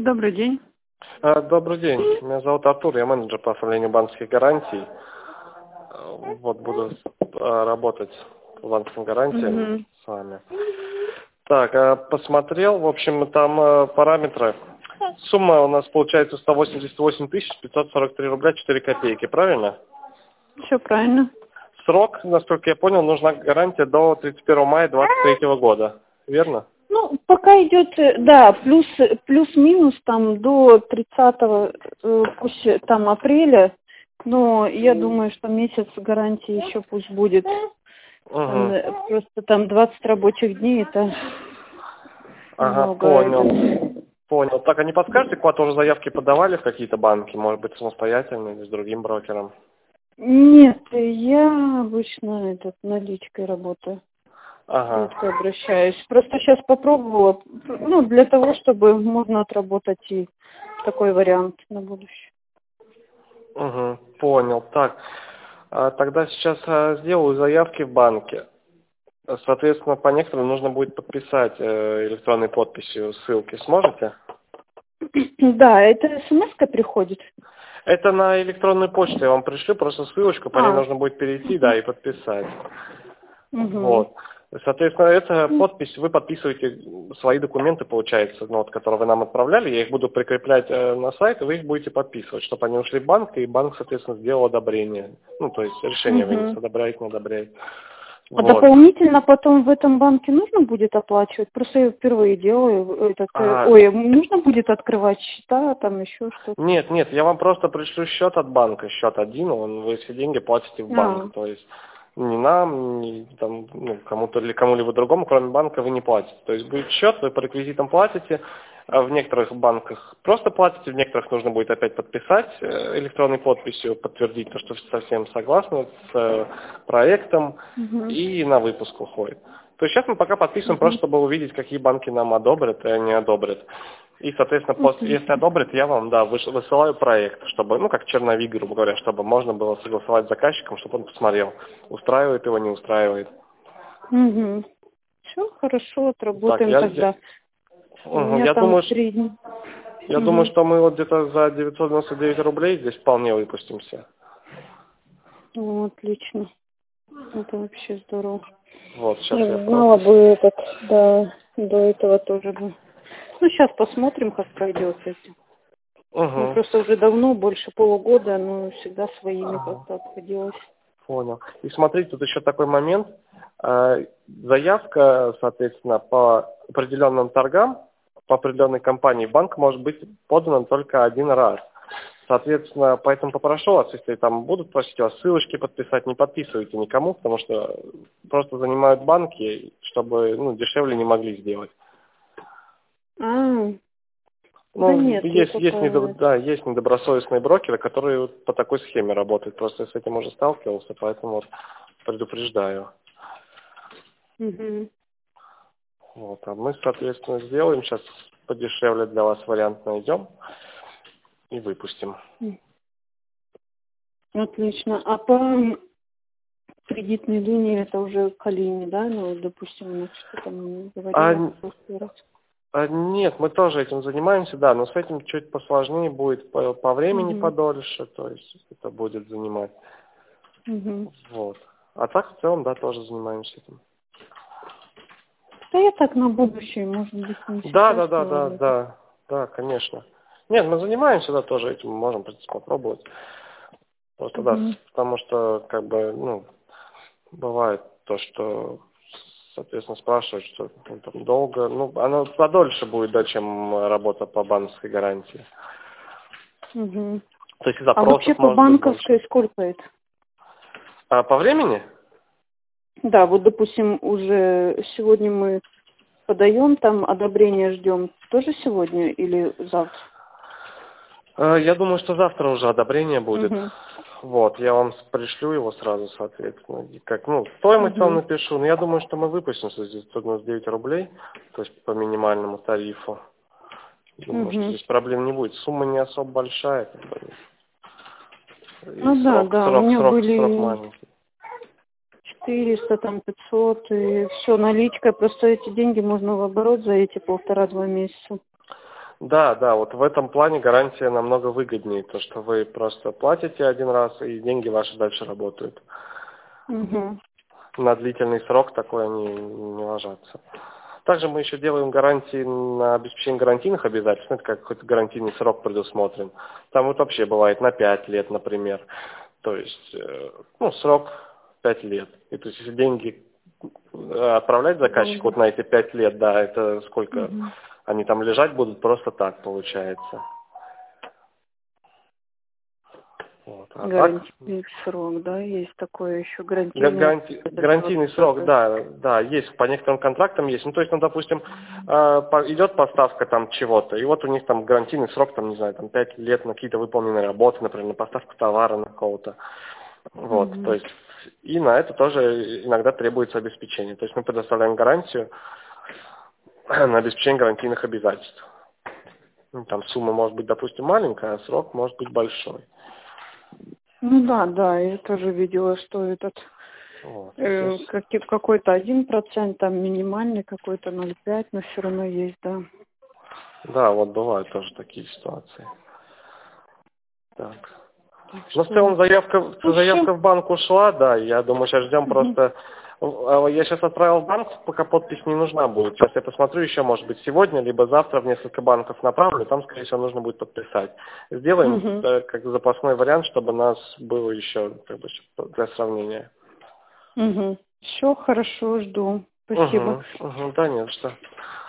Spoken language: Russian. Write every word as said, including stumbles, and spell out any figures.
Добрый день. А, Добрый день. Меня зовут Артур, я менеджер по оформлению банковских гарантий. А, Вот буду а, работать по банковским гарантиям Мгм. с вами. Так, а, посмотрел, в общем, там а, параметры. Сумма у нас получается сто восемьдесят восемь тысяч пятьсот сорок три рубля четыре копейки, правильно? Все правильно. Срок, насколько я понял, нужна гарантия до тридцать первого мая двадцать третьего года, верно? Ну, пока идет, э, да, плюс, плюс-минус там до тридцатого, э, пусть э, там апреля, но я думаю, что месяц гарантии еще пусть будет. Там, Угу. э, просто там двадцать рабочих дней, это Ага, немного. понял. Это. Понял. Так, а не подскажете, куда-то уже заявки подавали в какие-то банки? Может быть, самостоятельно или с другим брокером? Нет, я обычно этот, наличкой работаю. Ага. Редко обращаюсь. Просто сейчас попробовала, ну, для того, чтобы можно отработать и такой вариант на будущее. Угу, понял. Так, а тогда сейчас а, сделаю заявки в банке. Соответственно, по некоторым нужно будет подписать э, электронной подписью ссылки. Сможете? Да, это смс-ка приходит. Это на электронную почту я вам пришлю, просто ссылочку, по ней А, нужно будет перейти, да, и подписать. угу. Вот. Соответственно, эта подпись, вы подписываете свои документы, получается, ну, вот, которые вы нам отправляли, я их буду прикреплять э, на сайт, и вы их будете подписывать, чтобы они ушли в банк, и банк, соответственно, сделал одобрение. Ну, то есть решение вынес, Угу. одобряет, не одобряет. А Вот. дополнительно потом в этом банке нужно будет оплачивать? Просто я впервые делаю этот, э, А, ой, нужно будет открывать счета, там еще что-то. нет, нет, я вам просто пришлю счет от банка, счет один, он, вы все деньги платите в А, банк, то есть ни нам, ни там, ну, кому-то или кому-либо другому, кроме банка, вы не платите. То есть будет счет, вы по реквизитам платите, а в некоторых банках просто платите, в некоторых нужно будет опять подписать э, электронной подписью, подтвердить то, что совсем согласны с э, проектом, угу. и на выпуск уходит. То есть сейчас мы пока подписываем просто, Угу. чтобы увидеть, какие банки нам одобрят и не одобрят. И, соответственно, после, если Отлично. одобрят, я вам, да, выш- высылаю проект, чтобы, ну, как черновик, грубо говоря, чтобы можно было согласовать с заказчиком, чтобы он посмотрел, устраивает его, не устраивает. Угу. Все, хорошо, Так, отработаем я, я, тогда. У мгм, меня я там думаю, ш- три дня. я думаю, Угу. что мы вот где-то за девятьсот девяносто девять рублей здесь вполне выпустимся. Ну, отлично. Это вообще здорово. Вот, сейчас я Ну, знала просто... бы этот, да, до этого тоже бы. Ну, сейчас посмотрим, как пройдет это. Ну, Угу. просто уже давно, больше полугода, но всегда своими как-то обходилась. Понял. И смотрите, тут еще такой момент. Э, Заявка, соответственно, по определенным торгам, по определенной компании, в банк может быть подана только один раз. Соответственно, поэтому попрошу вас, если там будут просить вас ссылочки подписать, не подписывайте никому, потому что просто занимают банки, чтобы ну, дешевле не могли сделать. А, да Ну, нет, я есть, есть, недо- пока... да, есть недобросовестные брокеры, которые вот по такой схеме работают. Просто я с этим уже сталкивался, поэтому вот предупреждаю. Угу. Вот, а мы, соответственно, сделаем, сейчас подешевле для вас вариант найдем и выпустим. Отлично. А по кредитной линии это уже к Алине, да? Ну, допустим, она что-то мне А, говорила н- в прошлый раз. а нет, мы тоже этим занимаемся, да, но с этим чуть посложнее будет, по, по времени Угу. подольше, то есть это будет занимать. Угу. Вот. А так, в целом, да, тоже занимаемся этим. Да я так на будущее, может быть, не Да, сейчас, да, да, да, но... да, да, конечно. Нет, мы занимаемся, да, тоже этим, можем, в принципе, попробовать. Просто, да, Угу. с- потому что, как бы, ну, бывает то, что, соответственно, спрашивают, что ну, там долго, ну, оно подольше будет, да, чем работа по банковской гарантии. Угу. То есть и А вообще запросов по может быть больше. банковской сколько это? А по времени? Да, вот, допустим, уже сегодня мы подаем, там одобрение ждем. Тоже сегодня или завтра? Э, Я думаю, что завтра уже одобрение будет. Угу. Вот, я вам с- пришлю его сразу, соответственно. И как, ну, стоимость вам Угу. напишу, но я думаю, что мы выпустимся здесь сто девяносто девять рублей, то есть по минимальному тарифу. Думаю, что Угу. здесь проблем не будет. Сумма не особо большая, как бы. И Ну да, срок, да, у срок, меня срок, срок были маленький. четыреста, там пятьсот, и все наличка. Просто эти деньги можно в оборот за эти полтора-два месяца. Да, да, вот в этом плане гарантия намного выгоднее, то что вы просто платите один раз, и деньги ваши дальше работают. Угу. На длительный срок такой они не ложатся. Также мы еще делаем гарантии на обеспечение гарантийных обязательств, это как какой-то гарантийный срок предусмотрен. Там вот вообще бывает на пять лет, например. То есть, э, ну, срок пять лет. И то есть, если деньги отправлять заказчику вот на эти пять лет, да, это сколько Угу. они там лежать будут просто так, получается. Вот. А так, Гарантийный срок, да, есть такое еще га- гарантийный. гаранти- гарантийный срок, да, да, есть, по некоторым контрактам есть. Ну, то есть, ну, допустим, э, по- идет поставка там чего-то, и вот у них там гарантийный срок, там, не знаю, там пять лет на какие-то выполненные работы, например, на поставку товара на какого-то. Вот, то Угу. есть, и на это тоже иногда требуется обеспечение. То есть мы предоставляем гарантию на обеспечение гарантийных обязательств. Ну, там сумма может быть, допустим, маленькая, а срок может быть большой. Ну да, да, я тоже видела, что этот Вот. э, каки- какой-то один процент, там минимальный какой-то ноль пять, но все равно есть, да. Да, вот бывают тоже такие ситуации. Так. Так Ну, в что, целом заявка, ну все. заявка в банк ушла, да, я думаю, сейчас ждем просто... А, Я сейчас отправил в банк, пока подпись не нужна будет. Сейчас я посмотрю еще, может быть, сегодня, либо завтра в несколько банков направлю, там, скорее всего, нужно будет подписать. Сделаем Угу. э, как запасной вариант, чтобы у нас было еще как бы, для сравнения. Угу. Все хорошо, жду. Спасибо. Угу, угу, да нет, что.